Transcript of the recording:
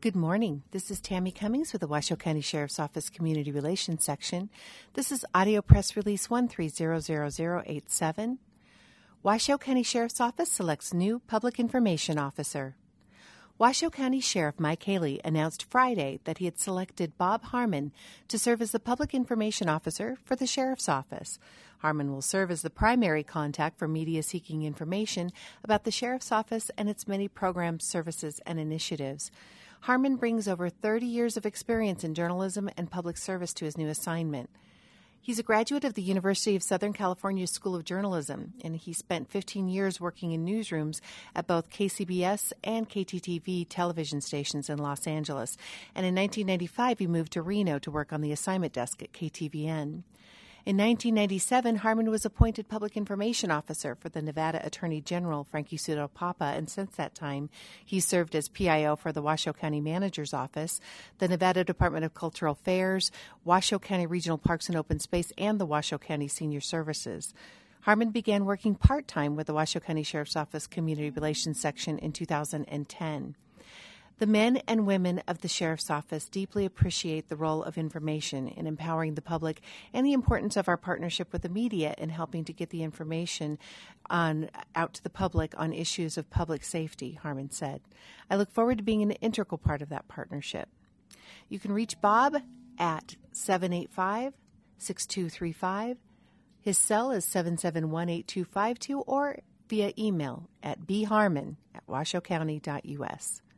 Good morning. This is Tammy Cummings with the Washoe County Sheriff's Office Community Relations Section. This is Audio Press Release 130087. Washoe County Sheriff's Office selects new Public Information Officer. Washoe County Sheriff Mike Haley announced Friday that he had selected Bob Harmon to serve as the Public Information Officer for the Sheriff's Office. Harmon will serve as the primary contact for media seeking information about the Sheriff's Office and its many programs, services, and initiatives. Harmon brings over 30 years of experience in journalism and public service to his new assignment. He's a graduate of the University of Southern California School of Journalism, and he spent 15 years working in newsrooms at both KCBS and KTTV television stations in Los Angeles. And in 1995, he moved to Reno to work on the assignment desk at KTVN. In 1997, Harmon was appointed Public Information Officer for the Nevada Attorney General, Frankie Pseudo-Papa, and since that time, he served as PIO for the Washoe County Manager's Office, the Nevada Department of Cultural Affairs, Washoe County Regional Parks and Open Space, and the Washoe County Senior Services. Harmon began working part-time with the Washoe County Sheriff's Office Community Relations Section in 2010. The men and women of the Sheriff's Office deeply appreciate the role of information in empowering the public and the importance of our partnership with the media in helping to get the information out to the public on issues of public safety, Harmon said. I look forward to being an integral part of that partnership. You can reach Bob at 785-6235. His cell is 771-8252 or via email at bharmon@washoecounty.us.